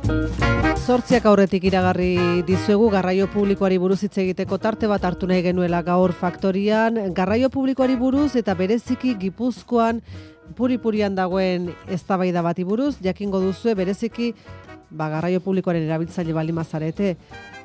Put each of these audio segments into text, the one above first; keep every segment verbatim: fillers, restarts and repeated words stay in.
Zortziak aurretik iragarri dizuegu garraio publikoari buruz hitz egiteko tarte bat hartu nahi genuela gaur faktorian. Garraio publikoari buruz eta bereziki Gipuzkoan puri-purian dagoen eztabaida bati buruz, jakingo duzue bereziki ba, garraio publikoaren erabiltzaile baldin bazarete.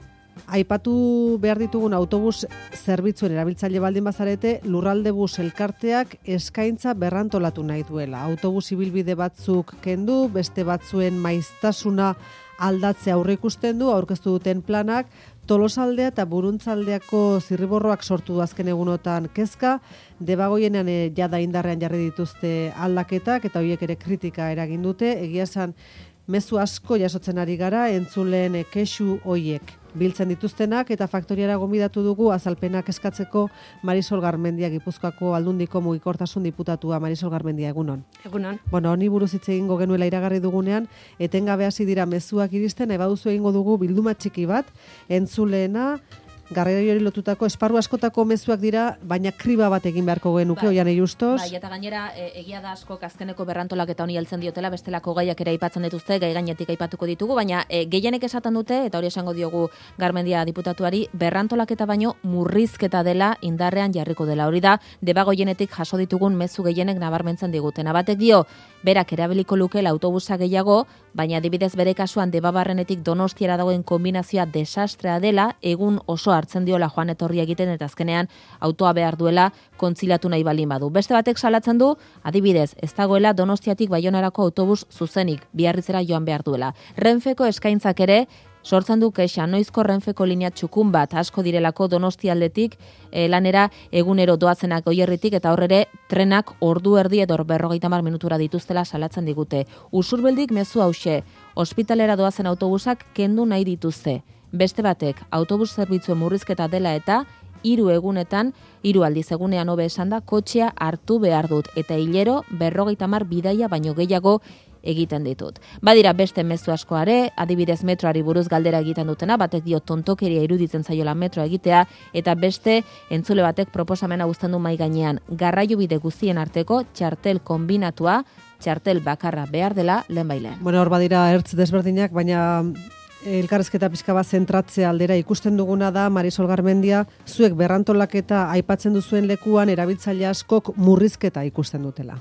Aipatu behar ditugun autobus zerbitzuen erabiltzaile baldin bazarete, Lurralde Bus elkarteak eskaintza berrantolatu nahi duela. Autobus ibilbide batzuk kendu, beste batzuen maiztasuna aldatzea aurreikusten du, aurkeztu duten planak, Tolosaldea eta Buruntzaldeako zirriborroak sortu du azken egunotan kezka, Debagoienean e, jada indarrean jarri dituzte aldaketak eta horiek ere kritika eragin dute, egia esan mezu asko jasotzen ari gara entzulen e, kexu hoiek biltzen dituztenak eta faktoriara gonbidatu dugu azalpenak eskatzeko Marisol Garmendia, Gipuzkoako Aldundiko mugikortasun diputatua. Marisol Garmendia, egunon. Egunon. Bueno, honi buruz hitz egingo genuela iragarri dugunean, etengabe hasi dira mezuak iristen, nahi baduzu egingo dugu bilduma txiki bat, entzuleena, garraioari lotutako esparru askotako mezuak dira, baina kriba bat egin beharko genuke, bai, Oianei Justos. Bai, eta gainera e, egia da asko azkeneko berrantolaketa honi heltzen diotela, bestelako gaiak ere aipatzen dituzte, gai gainetik aipatuko ditugu, baina e, gehienek esaten dute, eta hori esango diogu Garmendia diputatuari, berrantolaketa baino murrizketa dela indarrean jarriko dela. Hori da, Debagoienetik jaso ditugun mezu gehienek nabarmentzen diguten. Batek dio, berak erabiliko lukela autobusa gehiago, baina adibidez bere kasuan Debabarrenetik Donostiara dagoen kombinazioa desastrea dela, egun oso hartzen diola joan etorri egiten eta azkenean autoa behar duela kontziliatu nahi baldin badu. Beste batek salatzen du, adibidez, ez dagoela Donostiatik Baionarako autobus zuzenik, Biarritzera joan behar duela. Renfeko eskaintzak ere sortzen du kexa, noizko Renfeko linea txukun bat asko direlako Donostialdetik e, lanera egunero doazenak Goierritik eta horrere trenak ordu erdi edo berrogeita hamar minutura dituztela salatzen digute. Usurbeldik mezu hauxe, ospitalera doazen autobusak kendu nahi dituzte. Beste batek, autobus zerbitzuen murrizketa dela eta hiru egunetan, hiru aldiz egunean hobe esan da, kotxea hartu behar dut eta hilero berrogeita hamar bidaia baino gehiago egiten ditut. Badira beste mezu askoare, adibidez metroari buruz galdera egiten dutena, batek dio tontokeria iruditzen zaiola metro egitea, eta beste entzule batek proposamena uzten du mai gainean. Garraiobide guztien arteko txartel kombinatua, txartel bakarra behar dela lehenbailen. Bueno, hor badira ertz desberdinak, baina elkarrezketa pixka bat zentratzea aldera ikusten duguna da, Marisol Garmendia, zuek berrantolaketa aipatzen duzuen lekuan erabiltzaile askok murrizketa ikusten dutela.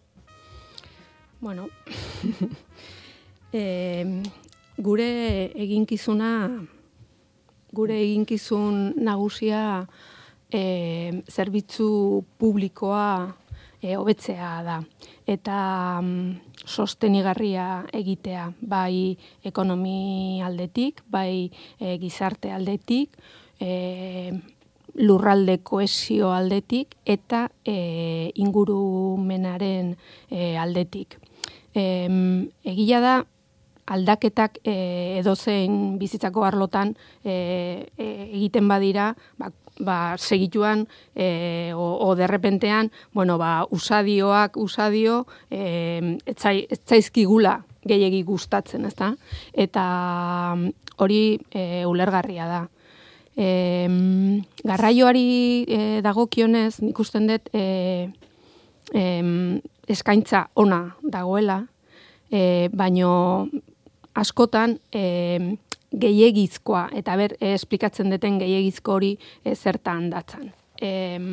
Bueno, e, gure eginkizuna, gure eginkizun nagusia e, zerbitzu publikoa e, hobetzea da. Eta mm, sostenigarria egitea, bai ekonomi aldetik, bai e, gizarte aldetik, e, lurralde kohesio aldetik eta e, ingurumenaren e, aldetik. E, egia da, aldaketak e, edozein bizitzako arlotan e, e, egiten badira, ba, ba, segituan e, o, o derrepentean, bueno, ba, usadioak usadio, e, etzai, etzaizkigula gehiegi gustatzen, ezta? Eta hori e, ulergarria da. E, garraioari e, dagokionez, nik usten dut e, e, eskaintza ona dagoela, e, baino askotan e, gehiegizkoa, eta ber, e, esplikatzen duten gehiegizko hori e, zertan datzan. E,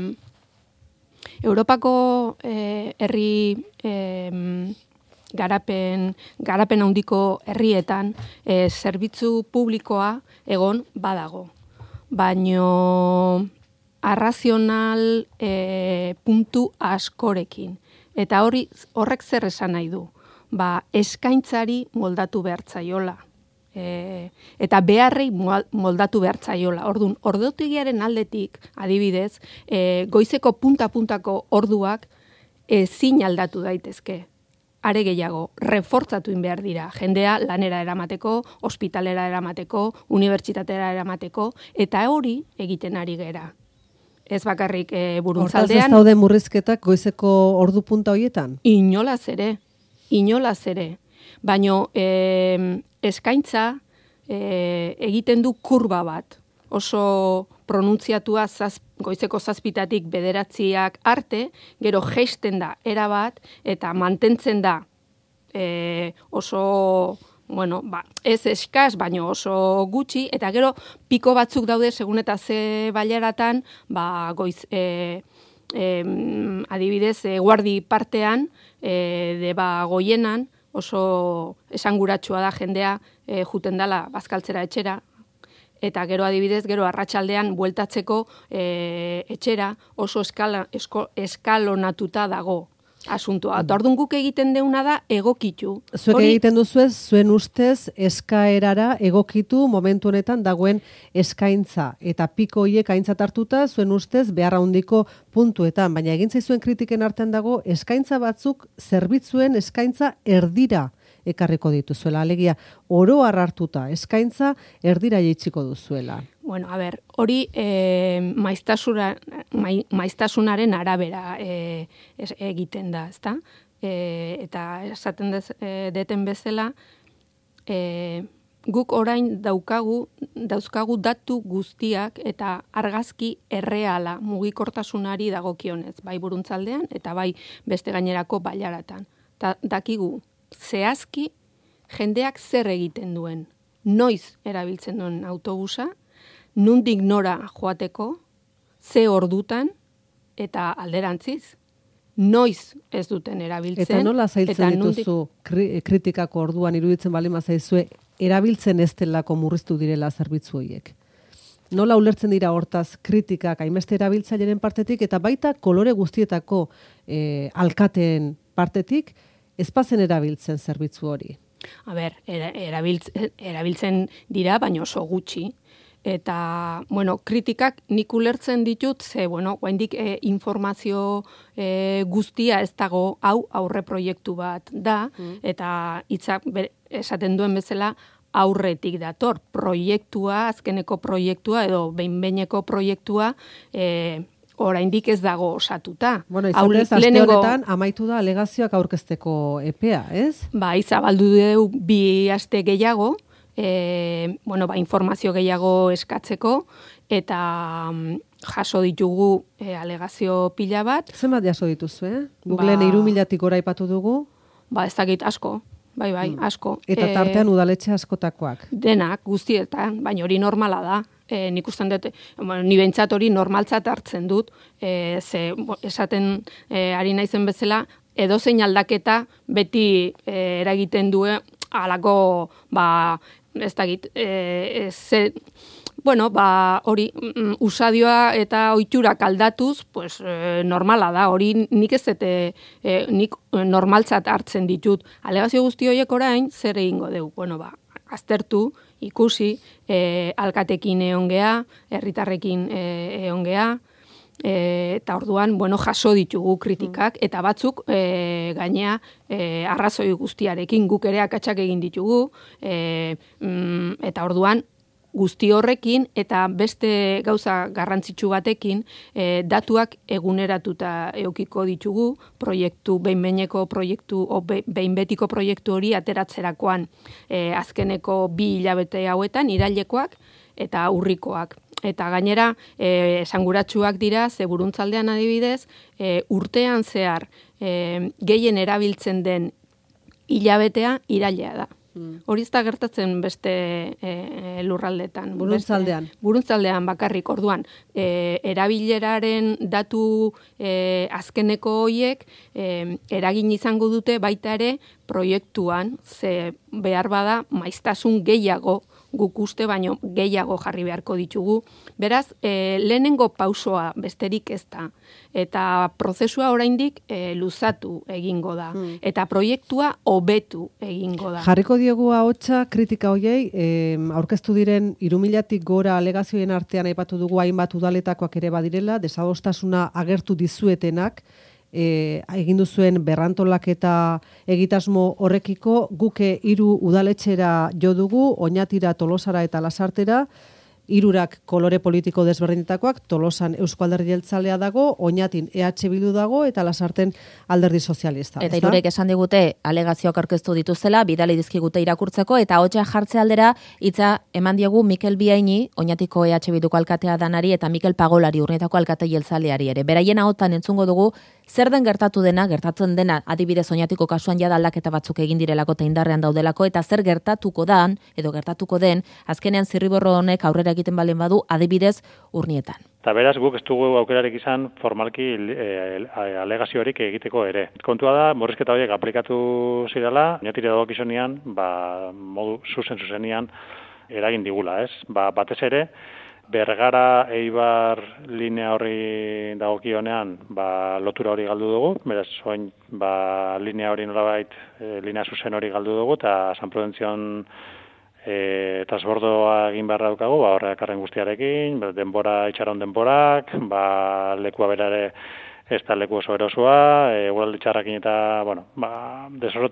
Europako e, herri e, garapen, garapen handiko herrietan e, zerbitzu publikoa egon badago. Baino arrazional e, puntu askorekin. Eta hori horrek zer esan nahi du? Ba, eskaintzari moldatu behartzaiola. E, eta beharrei moldatu behartzaiola. Ordun, ordutegiaren aldetik, adibidez, e, goizeko punta-puntako orduak ezin aldatu daitezke. Are gehiago, refortzatu behar dira. Jendea lanera eramateko, ospitalera eramateko, unibertsitatera eramateko, eta hori egiten ari gera. Ez bakarrik e, Buruntzaldean. Hortaz ez daude murrizketak goizeko ordu punta horietan? Inolaz ere, inolaz ere. Baino e, eskaintza e, egiten du kurba bat. Oso pronuntziatua zaz, goizeko zazpitatik bederatziak arte, gero geisten da erabat, eta mantentzen da e, oso bueno, ba, ez eskas, baino oso gutxi, eta gero piko batzuk daude, segun eta ze bailaratan, ba, goiz, e, e, adibidez, e, guardi partean, e, deba goienan, oso esanguratsua da jendea e, juten dala bazkaltzera etxera, eta gero adibidez, gero arratsaldean bueltatzeko e, etxera oso eskala, esko, eskalonatuta dago asuntua. Eta orduan guk egiten deuna da egokitu. Zuek Hori... egiten duzuez, zuen ustez eskaerara egokitu momentu honetan dagoen eskaintza. Eta piko hiek aintzat hartuta, zuen ustez behar handiko puntuetan. Baina egin zaizuen kritiken artean dago eskaintza batzuk zerbitzuen eskaintza erdira ekarriko dituzuela. Alegia, oro hartuta eskaintza erdira jaitsiko duzuela. Bueno, a ber, hori e, maiztasuna, mai, maiztasunaren arabera e, es, egiten da, ezta? E, eta esaten dez, e, deten bezala, e, guk orain daukagu, dauzkagu datu guztiak eta argazki erreala mugikortasunari dagokionez, bai Buruntzaldean eta bai beste gainerako bailaratan. Ta, dakigu, zehazki jendeak zer egiten duen, noiz erabiltzen duen autobusa, nundik nora joateko, ze ordutan, eta alderantziz, noiz ez duten erabiltzen. Eta nola zailtzen eta dituzu nundik... kritikako orduan iruditzen bali mazaizue, erabiltzen ez delako murriztu direla zerbitzu horiek? Nola ulertzen dira hortaz kritikak hainbeste erabiltzaileren partetik, eta baita kolore guztietako eh, alkateen partetik, ezpazen erabiltzen zerbitzu hori? A ber, erabiltzen, erabiltzen dira, baina oso gutxi. Eta, bueno, kritikak nik ulertzen ditut, ze, bueno, guaindik e, informazio e, guztia ez dago, hau aurre proiektu bat da, mm. eta hitzak esaten duen bezala aurretik dator. Proiektua, azkeneko proiektua, edo behin-behineko proiektua, e, oraindik ez dago osatuta. Bueno, izatez, aste lehenengo... honetan amaitu da alegazioak aurkezteko epea, ez? Ba, izabaldu deu bi aste gehiago, E, bueno, ba, informazio gehiago eskatzeko, eta mm, jaso ditugu e, alegazio pila bat. Zenbat jaso dituzu, eh? Guk lehen hiru milatik gora aipatu dugu. Ba, ez dakit asko, bai, bai, mm. asko. Eta tartean e, udaletxe askotakoak. Denak, guztietan, baina hori normala da. E, nik usten dut, bueno, ni behintzat hori normaltzat hartzen dut, e, ze esaten e, ari naizen bezala, edozein aldaketa beti e, eragiten due halako, ba, ez dakit, e, ze, bueno, ba, hori, mm, usadioa eta ohiturak aldatuz, pues, e, normala da, hori nik ez dute, e, nik normaltzat hartzen ditut. Alegazio guzti horiek orain, zer egingo dugu? Bueno, ba, aztertu, ikusi, e, alkatekin egon gea, herritarrekin e, egon gea, E, eta orduan, bueno, jaso ditugu kritikak, eta batzuk e, gainea e, arrazoi guztiarekin guk ere akatsak egin ditugu, e, mm, eta orduan guzti horrekin eta beste gauza garrantzitsu batekin e, datuak eguneratuta eukiko ditugu, proiektu, behin-behineko proiektu, o be, behin-betiko proiektu hori ateratzerakoan e, azkeneko bi hilabete hauetan, irailekoak eta urrikoak. Eta gainera, e, esanguratsuak dira, ze Buruntzaldean adibidez, e, urtean zehar e, gehien erabiltzen den hilabetea irailea da. Mm. Hori ez da gertatzen beste e, lurraldetan. Buruntzaldean. Beste, Buruntzaldean bakarrik, orduan, e, erabileraren datu e, azkeneko hoiek e, eragin izango dute baita ere proiektuan, ze behar bada maiztasun gehiago guk uste baino gehiago jarri beharko ditugu. Beraz, e, lehenengo pausoa besterik ez da. Eta prozesua oraindik e, luzatu egingo da. Hmm. Eta proiektua hobetu egingo da. Jarriko diegu ahotsa kritika hoiei, e, aurkeztu diren hiru milatik gora alegazioen artean aipatu dugu hainbat udaletakoak ere badirela, desadostasuna agertu dizuetenak, E, egin duzuen berrantolaketa egitasmo horrekiko, guke hiru udaletxera jo dugu, Oñatira, Tolosara eta Lasartera, hirurak kolore politiko desberdinetakoak, Tolosan Eusko Alderdi Jeltzalea dago, Oñatin E H Bildu dago eta Lasarten Alderdi Sozialista. Eta hirurek esan digute alegazioak aurkeztu dituztela, bidali dizkigute irakurtzeko, eta hotsa jartze aldera hitza eman diegu Mikel Biaini, Oñatiko E H Bilduko alkatea danari, eta Mikel Pagolari, Urnietako alkate jeltzaleari ere. Beraien ahotan entzungo dugu zer den gertatu dena, gertatzen dena, adibidez Oñatiko kasuan jada aldaketa batzuk egin direlako eta indarrean daudelako, eta zer gertatuko dan, edo gertatuko den, azkenean zirriborro honek aurrera egiten balen badu, adibidez Urnietan. Eta beraz, guk ez dugu aukerarik izan formalki e, alegaziorik egiteko ere. Kontua da, murrizketa horiek aplikatu zirela, Oñatiri dagokizunean, ba, modu zuzen-zuzenian eragin digula, ez? Ba, batez ere, Bergara Eibar linea horri dagokionean, ba, lotura hori galdu dugu, beraz, oin, ba, linea hori nolabait, e, linea zuzen hori galdu dugu, eta San Prudentzion E, transbordoa egin behar daukagu, ba, horrek arren guztiarekin, denbora, itxaron denborak, ba, lekua berare ez da leku oso erosua, e, guraldi txarrakin eta, bueno, ba,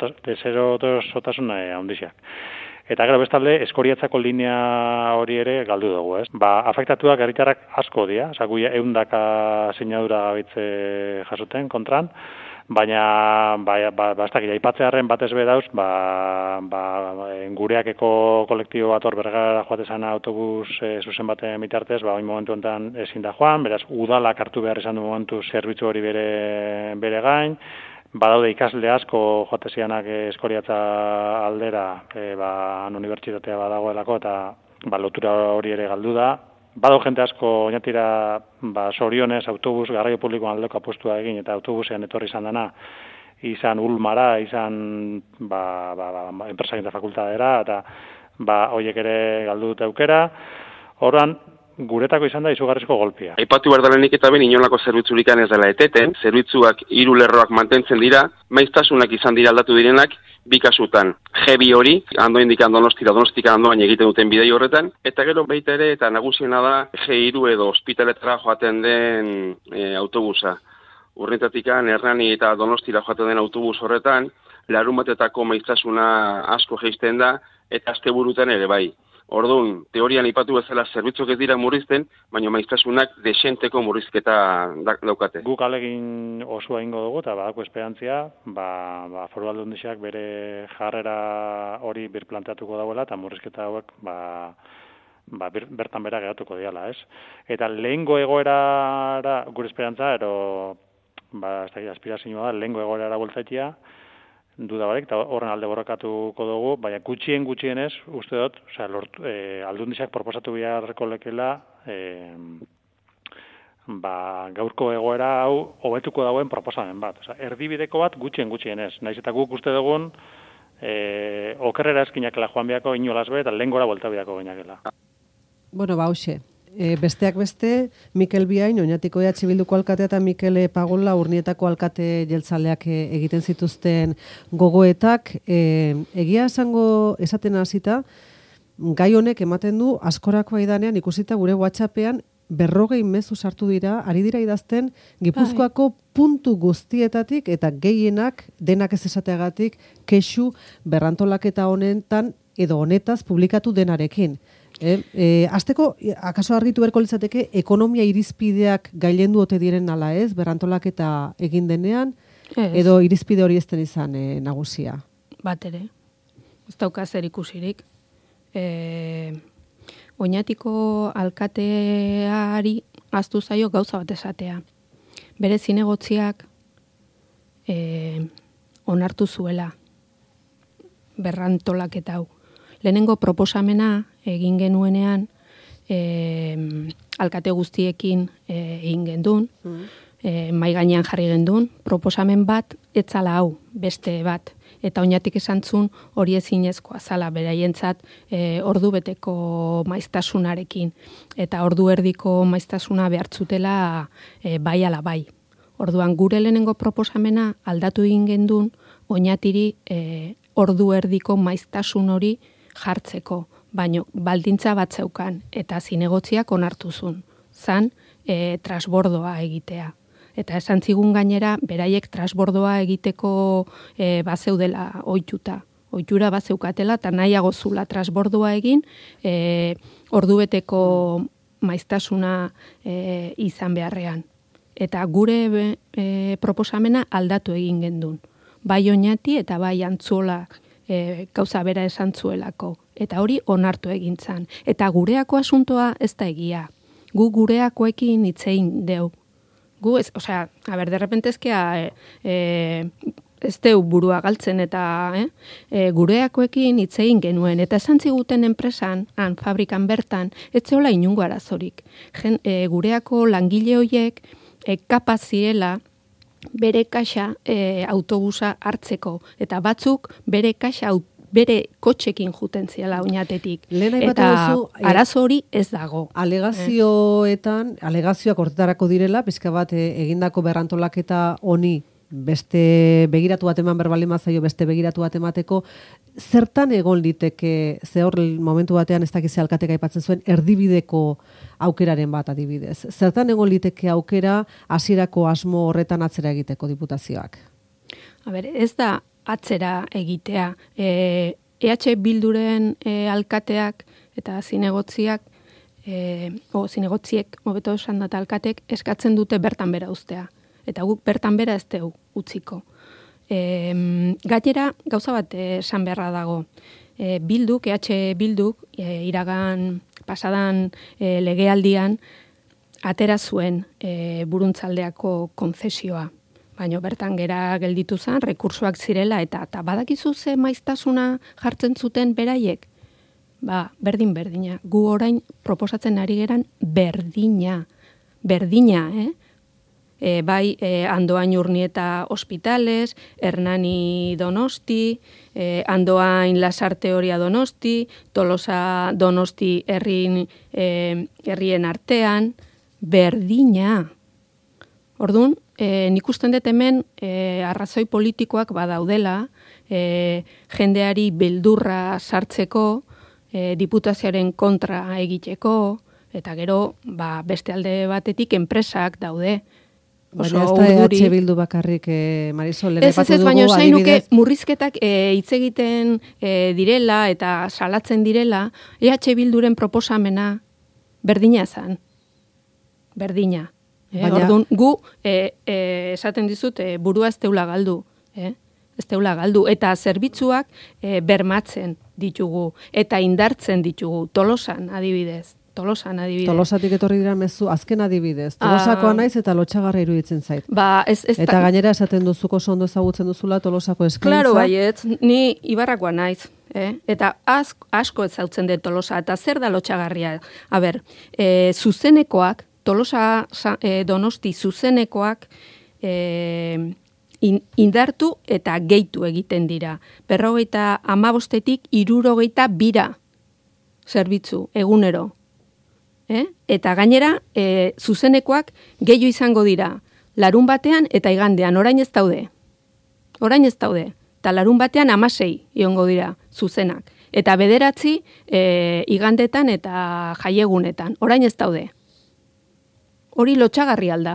deserotasun e, handiziak. Eta gero bestalde, eskoriatzako linea hori ere galdu dugu, ez? Ba, afektatuak herritarrak asko dira, oza, guia eundaka sinadura gabitze jasuten kontran, baina ba, ba, ba, aipatzearen batez be dauz, ba, ba, gureakeko kolektibo bat hor Bergara joatezana autobus e, zuzen baten bitartez, ba, oin momentu enten ezin da joan, beraz, udalak hartu behar izan du momentu zerbitzu hori bere, bere gain, badaude ikasle asko joatezianak eskoriatza aldera, e, ba, unibertsitatea badagoelako, eta ba, lotura hori ere galdu da. Bado jente asko Oñatira ba, sorionez autobus garraio publikoan aldeko apostua egin eta autobusean etorri izan dena, izan Ulmara, izan ba, ba, ba, enpresagintza fakultadera, eta ba, horiek ere galdu dute aukera. Horran, guretako izan da izugarrizko golpia. Aipatu behar dalenik eta ben inolako zerbitzurik ez dela eteten, zerbitzuak hiru lerroak mantentzen dira, maiztasunak izan dira aldatu direnak, bi kasutan, G bi hori, ando indikan Donostira, Donostika andoan egiten duten bidei horretan, eta gero baita ere, eta nagusiena da, G hiru edo ospitaletara joaten den e, autobusa. Urnietatikan, Hernani eta Donostira joaten den autobus horretan, larun batetako maiztasuna asko jeisten da, eta asteburutan ere bai. Orduan, teorian ipatu bezala zerbitzuk ez dira murrizten, baina maiztasunak desenteko murrizketa daukate. Guk alegin osoa ingo dugu, eta badako esperantzia, ba, ba, Foru Aldundiak bere jarrera hori birplanteatuko dauela, eta murrizketa hauek ba, ba, ber, bertan bera geratuko diala, ez? Eta lehengo egoerara, gure esperantza, ero, ba, ez da, aspirazioa da, lehengo egoerara boltzaitia, duda barek, eta horren alde borrokatuko dugu, baina gutxien gutxienez, uste dut, osea, lortu, e, Aldundiak proposatu beharreko lekela, e, ba, gaurko egoera hau hobetuko dauen proposamen bat. Osea, erdibideko bat gutxien gutxienez. Naiz eta guk uste dugun, e, okerrera eskinakela joan beharko inolaz be, eta lehen gora buelta beharko gainakela. Bueno, ba, hoxe. E, besteak beste, Mikel Biain, Oñatiko E H Bilduko alkatea eta Mikel Pagola Urnietako alkate jeltzaleak egiten zituzten gogoetak. E, egia esango esaten hasita, gai honek ematen du askorako aidanean ikusita gure WhatsAppean berrogei mezu sartu dira, ari dira idazten Gipuzkoako puntu guztietatik eta gehienak denak ez esateagatik kexu berrantolaketa honetan edo honetaz publikatu denarekin. Eh, eh, azteko, akaso argitu berko litzateke, ekonomia irizpideak gailendu ote diren ala ez, berrantolaketa egin denean, ez. Edo irizpide hori ezten izan eh, nagusia? Bat ere, ez dauka zer ikusirik. E, Oñatiko alkateari aztu zaio gauza bat esatea. Bere zinegotziak e, onartu zuela berrantolaketa hau. Lehenengo proposamena egin genuenean e, alkate guztiekin e, egin gendun, mm. e, mai gainean jarri gendun, proposamen bat etzala hau, beste bat. Eta Oñatik esantzun hori ezinezkoa zala beraientzat e, ordu beteko maiztasunarekin. Eta ordu erdiko maiztasuna behartzutela e, bai ala bai. Orduan gure lehenengo proposamena aldatu egin gendun Oñatiri e, ordu erdiko maiztasun hori jartzeko, baino baldintza bat zeukan eta zinegotziak onartuzun. Zan e, transbordoa egitea. Eta esan zigun gainera, beraiek transbordoa egiteko e, bazeudela ohituta. Ohitura bazeukatela eta nahiago zula transbordoa egin e, ordubeteko maiztasuna e, izan beharrean. Eta gure e, proposamena aldatu egin gendun. Bai Oñati eta bai Antzuola e, gauza bera esan zuelako. Eta hori onartu egin zan. Eta gureako asuntoa ez da egia. Gu gureakoekin hitzein deu. gu ez, osea, a ber, derrepentezkea, e, e, ez deu burua galtzen eta eh? e, gureakoekin hitz egin genuen. Eta esan ziguten enpresan, han, fabrikan bertan, ez zeola inungo arazorik. Gen, e, gureako langile hoiek e, kapaziela bere kaxa e, autobusa hartzeko. Eta batzuk bere kaxa bere kotxekin juten ziela oinatetik. Eta arazo hori ez dago. Alegazioetan, alegazioak horretarako direla, pizka bat egindako berrantolaketa honi beste begiratu bat eman berbalin mazaio, beste begiratu bat emateko, zertan egon liteke, ze hor momentu batean ez dakize alkatek aipatzen zuen, erdibideko aukeraren bat adibidez. Zertan egon liteke aukera hasierako asmo horretan atzera egiteko diputazioak? A ber, ez da atzera egitea. E, EH Bilduren e, alkateak eta zinegotziak, e, o zinegotziek, hobeto esan data alkatek, eskatzen dute bertan bera uztea. Eta guk bertan bera ez deu utziko. E, gainera, gauza bat esan beharra dago. E, Bilduk, EH Bilduk, e, iragan pasadan e, legealdian, atera zuen e, Buruntzaldeako konzesioa. Baina bertan gera gelditu zen, rekursoak zirela, eta, eta badakizu ze maiztasuna jartzen zuten beraiek? Ba, berdin-berdina. Gu orain proposatzen ari geran berdina. Berdina, eh? E, bai, e, Andoain Urnieta Hospitales, Hernani Donosti, e, Andoain Lasarte Horia Donosti, Tolosa Donosti herrin, e, herrien artean, berdina. Orduan, e, nik usten dut hemen e, arrazoi politikoak badaudela, e, jendeari beldurra sartzeko, e, diputazioaren kontra egiteko, eta gero ba, beste alde batetik enpresak daude. Baina ez da E H Bildu bakarrik, eh, Marisol, lehen epatu dugu, baina zain nuke murrizketak e, hitz egiten e, direla eta salatzen direla, E H Bilduren proposamena berdina zan. Berdina. Eh, baina... Orduan, gu e, e, esaten dizut e, burua ez teula galdu. Eh? Ez teula galdu. Eta zerbitzuak e, bermatzen ditugu. Eta indartzen ditugu. Tolosan adibidez. Tolosan adibidez. Tolosatik etorri dira mezu azken adibidez. Tolosakoa naiz eta lotxagarra iruditzen zait. Ba, ez, ez eta gainera esaten duzuko ondo ezagutzen duzula Tolosako eskaintza. Claro, baiet, ni Ibarrakoa naiz. Eh? Eta asko, asko ezautzen dut Tolosa. Eta zer da lotxagarria? A ber, e, zuzenekoak, Tolosa e, Donosti zuzenekoak e, in, indartu eta gehitu egiten dira. Berrogeita amabostetik irurogeita bira zerbitzu, egunero. Eh? Eta gainera, e, zuzenekoak gehiu izango dira. Larun batean eta igandean, orain ez daude. Orain ez daude. Eta larun batean amasei iongo dira zuzenak. Eta bederatzi e, igandetan eta jaiegunetan. Orain ez daude. Hori lotxagarri alda.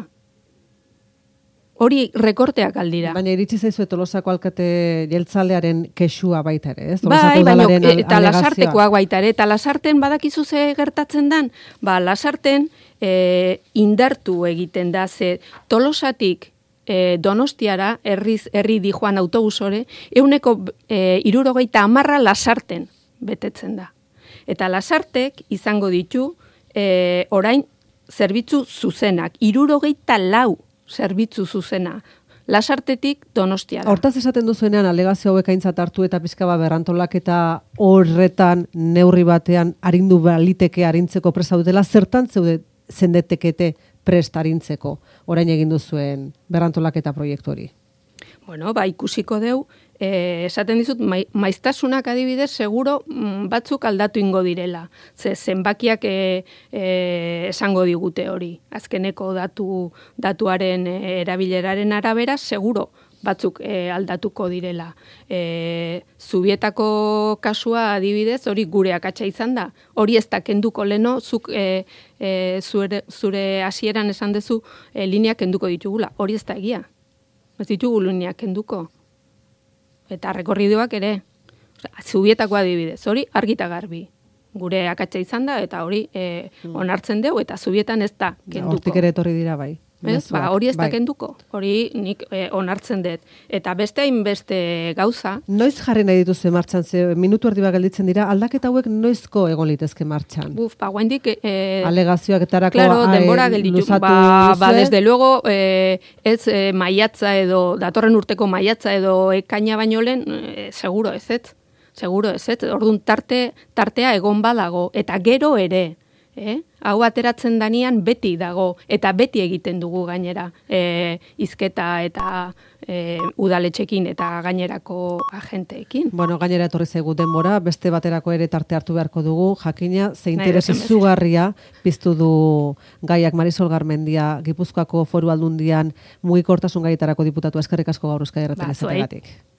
Hori rekorteak aldira. Baina iritsi zaizu Tolosako alkate jeltzalearen kexua baita ere, ez? Bai, baina eta Lasartekoak baita ere. Eta Lasarten badakizu ze gertatzen dan? Ba, Lasarten e, indartu egiten da, ze Tolosatik e, Donostiara, herriz, herri dijoan autobusore, euneko e, irurogeita amarra Lasarten betetzen da. Eta Lasartek izango ditu e, orain zerbitzu zuzenak, irurogeita lau zerbitzu zuzena, Lasartetik Donostiara. Hortaz esaten duzuenean alegazio hauek aintzat hartu eta pizkaba berrantolak eta horretan neurri batean arindu baliteke arintzeko prest dutela, zertan zeude zendetekete prest arintzeko orain egin duzuen berrantolaketa proiektu hori? Bueno, ba, ikusiko deu, eh, esaten dizut, ma, maiztasunak adibidez, seguro mm, batzuk aldatu ingo direla. Ze zenbakiak e, e, esango digute hori. Azkeneko datu, datuaren e, erabileraren arabera, seguro batzuk e, aldatuko direla. E, Zubietako kasua adibidez, hori gure akatsa izan da. Hori ez da kenduko leno, zuk e, e, zure, zure hasieran esan dezu e, lineak kenduko ditugula. Hori ez da egia. Ez ditugu lineak kenduko. Eta rekorridoak ere. Zubietako adibidez, hori argita garbi. Gure akatsa izan da, eta hori e, onartzen dugu, eta zubietan ez da kenduko. Hortik ere etorri dira bai. Ez? Ba, hori ez da bai. kenduko, hori nik eh, onartzen dut. Eta beste hainbeste gauza. Noiz jarri nahi dituzue martxan, ze minutu erdi bat gelditzen dira, aldaketa hauek noizko egon litezke martxan? Buf, ba, guendik... Eh, Alegazioak etarako claro, denbora hain gelditu. luzatu Ba, ba, duzue? desde luego, eh, ez eh, maiatza edo, datorren urteko maiatza edo ekaina baino lehen, eh, seguro ez ez. Seguro ez ez. Orduan tarte, tartea egon badago. Eta gero ere, eh? Hau ateratzen danian beti dago, eta beti egiten dugu gainera, e, izketa eta e, udaletxekin eta gainerako agenteekin. Bueno, gainera etorri zaigu denbora, beste baterako ere tarte hartu beharko dugu, jakina, ze Nahi interes duzun bezala. izugarria piztu du gaiak Marisol Garmendia, Gipuzkoako Foru Aldundian mugikortasun gaietarako diputatua, eskerrik asko gaur Euskadi Irratian Ba, zuei. izateagatik.